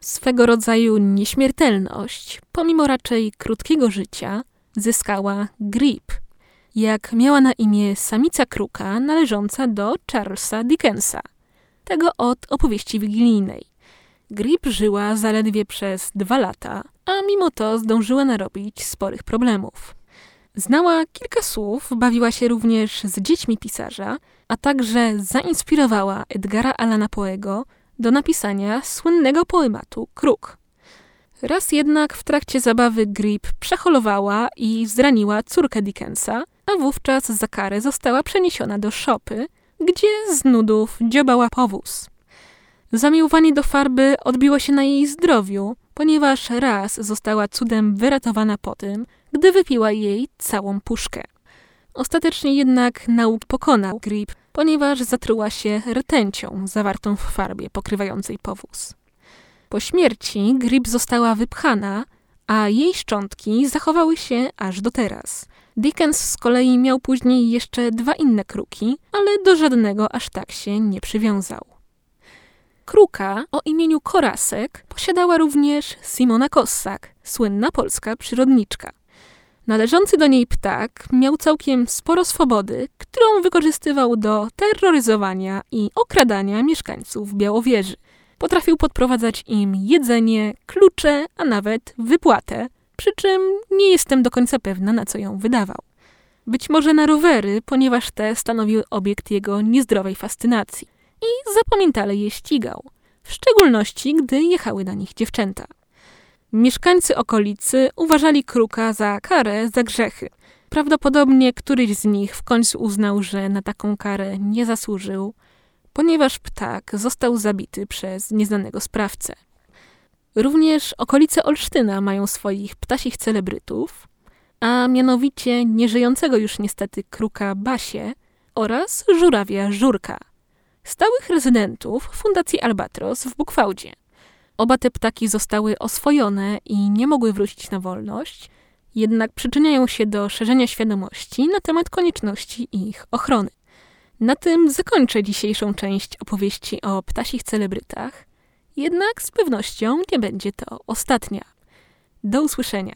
Swego rodzaju nieśmiertelność, pomimo raczej krótkiego życia, zyskała Grip. Jak miała na imię samica kruka należąca do Charlesa Dickensa, tego od opowieści wigilijnej. Grip żyła zaledwie przez 2 lata, a mimo to zdążyła narobić sporych problemów. Znała kilka słów, bawiła się również z dziećmi pisarza, a także zainspirowała Edgara Allana Poe'ego do napisania słynnego poematu Kruk. Raz jednak w trakcie zabawy Grip przeholowała i zraniła córkę Dickensa, a wówczas za karę została przeniesiona do szopy, gdzie z nudów dziobała powóz. Zamiłowanie do farby odbiło się na jej zdrowiu, ponieważ raz została cudem wyratowana po tym, gdy wypiła jej całą puszkę. Ostatecznie jednak nauk pokonał Grip, ponieważ zatruła się rtęcią zawartą w farbie pokrywającej powóz. Po śmierci Grip została wypchana, a jej szczątki zachowały się aż do teraz. Dickens z kolei miał później jeszcze 2 inne kruki, ale do żadnego aż tak się nie przywiązał. Kruka o imieniu Korasek posiadała również Simona Kossak, słynna polska przyrodniczka. Należący do niej ptak miał całkiem sporo swobody, którą wykorzystywał do terroryzowania i okradania mieszkańców Białowieży. Potrafił podprowadzać im jedzenie, klucze, a nawet wypłatę, przy czym nie jestem do końca pewna, na co ją wydawał. Być może na rowery, ponieważ te stanowiły obiekt jego niezdrowej fascynacji i zapamiętale je ścigał, w szczególności gdy jechały na nich dziewczęta. Mieszkańcy okolicy uważali Kruka za karę za grzechy. Prawdopodobnie któryś z nich w końcu uznał, że na taką karę nie zasłużył, ponieważ ptak został zabity przez nieznanego sprawcę. Również okolice Olsztyna mają swoich ptasich celebrytów, a mianowicie nieżyjącego już niestety kruka Basię oraz żurawia Żurka, stałych rezydentów Fundacji Albatros w Bukwałdzie. Oba te ptaki zostały oswojone i nie mogły wrócić na wolność, jednak przyczyniają się do szerzenia świadomości na temat konieczności ich ochrony. Na tym zakończę dzisiejszą część opowieści o ptasich celebrytach, jednak z pewnością nie będzie to ostatnia. Do usłyszenia.